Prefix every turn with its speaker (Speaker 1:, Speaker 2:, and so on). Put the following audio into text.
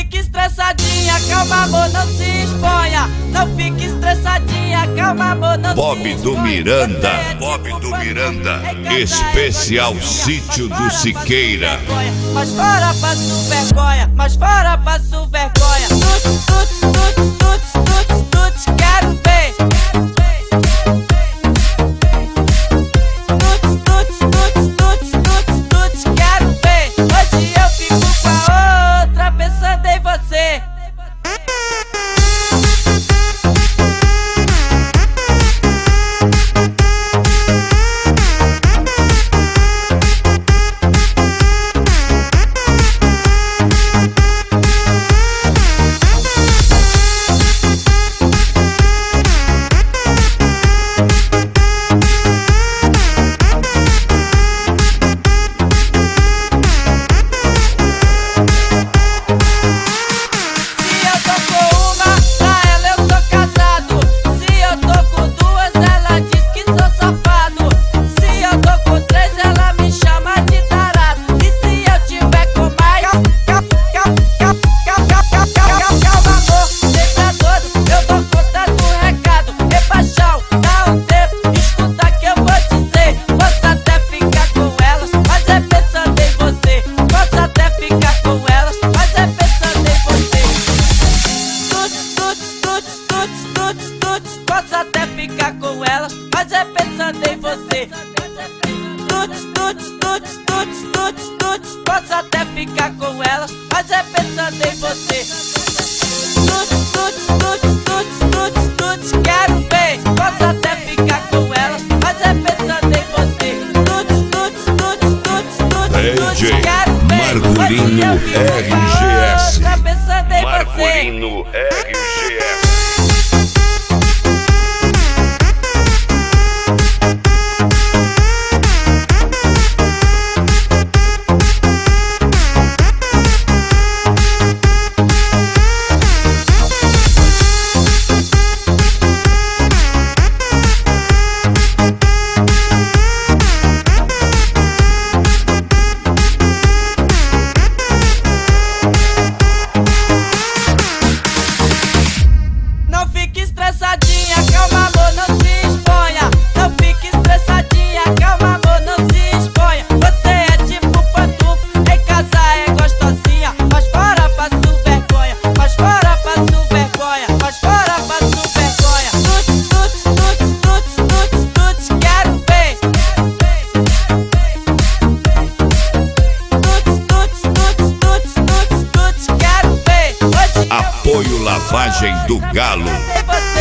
Speaker 1: fique estressadinha, calma amor, não se exponha. Não fique estressadinha, calma amor, não
Speaker 2: Bob
Speaker 1: se
Speaker 2: do
Speaker 1: exponha.
Speaker 2: Miranda, Bob do Miranda, especial Sítio do Siqueira.
Speaker 1: Mas fora passo vergonha, mas fora passo vergonha. Tuts, tuts, tuts, tuts, tuts, tuts, quero ver. Tuts, tuts, tuts, tuts, tuts, tuts, quero ver. Hoje eu fico com a outra pensando em você. Posso até ficar com elas, mas é pensando em você. Tuts, tuts, tuts, tuts, tuts, tuts. Posso até ficar com elas, mas é pensando em você. Tuts, tuts, tuts, tuts, tuts, tuts, quero ver. Posso até ficar com elas, mas é pensando em você. Tuts, tuts, tuts, tuts, tuts, tuts, quero ver.
Speaker 2: Marculino RGS.
Speaker 1: Tá pensando em você.
Speaker 2: Marculino RGS.
Speaker 1: Não fique estressadinha, calma amor, não se exponha. Não fique estressadinha, calma amor, não se exponha. Você é tipo pantufa, em casa é gostosinha. Mas fora passo vergonha, mas fora passo vergonha, mas fora passo vergonha. Tuts, tuts, tuts, tuts, tuts, tuts, quero ver. Tuts, tuts, tuts, tuts, tuts, tuts, quero ver. Hoje eu
Speaker 2: Apoio Lavagem do Galo.
Speaker 1: você.